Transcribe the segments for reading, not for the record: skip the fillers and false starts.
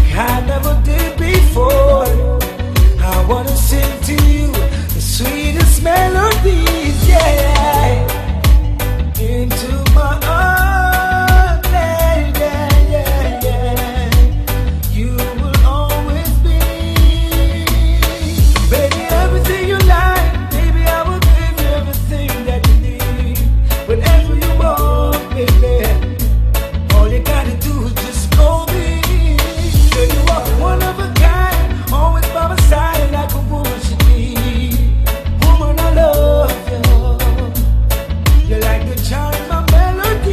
I never did before. I wanna sing to you the sweetest melodies, yeah, into my arms, yeah, yeah, yeah. You will always be, baby, everything you like, baby, I will give you everything that you need, whatever you want, baby. All you gotta do is just call me. Girl, you are one of a kind, always by my side like a woman should be. Woman, I love you. You're like the charm in my melody.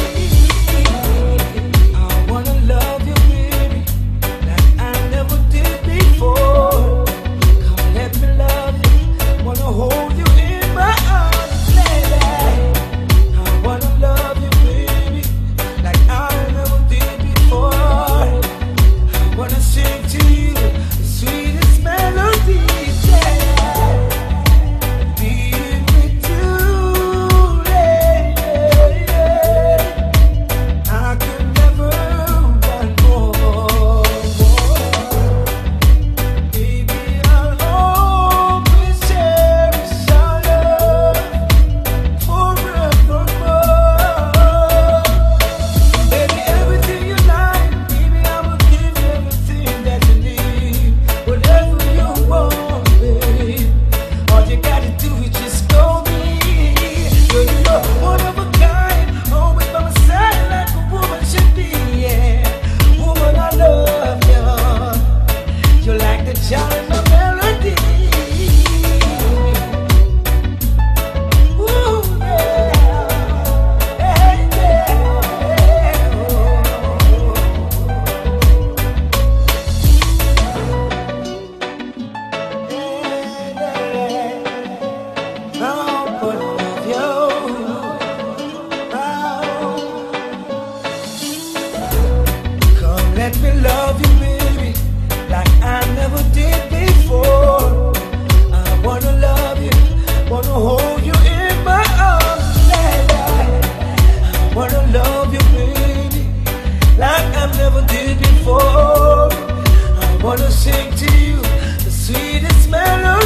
I wanna love you, baby, like I never did before. Come let me love you. Wanna hold you in my arms, lady. I wanna love you, baby, like I never did before. I wanna sing to you the sweetest melodies, yeah. Being with you, yeah. I could never want more. Baby, I'll always cherish our love forevermore. Baby, everything you like, baby, I will give you everything that you need, whatever you want, baby. All you gotta do is just call me. Girl, you know one of a kind, always by my side like a woman should be, yeah. Woman, I love you. You're like the child in my melody. Ooh, yeah. Hey, yeah. Come let me love you, baby, like I never did before. I wanna love you, wanna hold you in my arms, lady. I wanna love you, baby, like I never did before. I wanna sing to you the sweetest melody.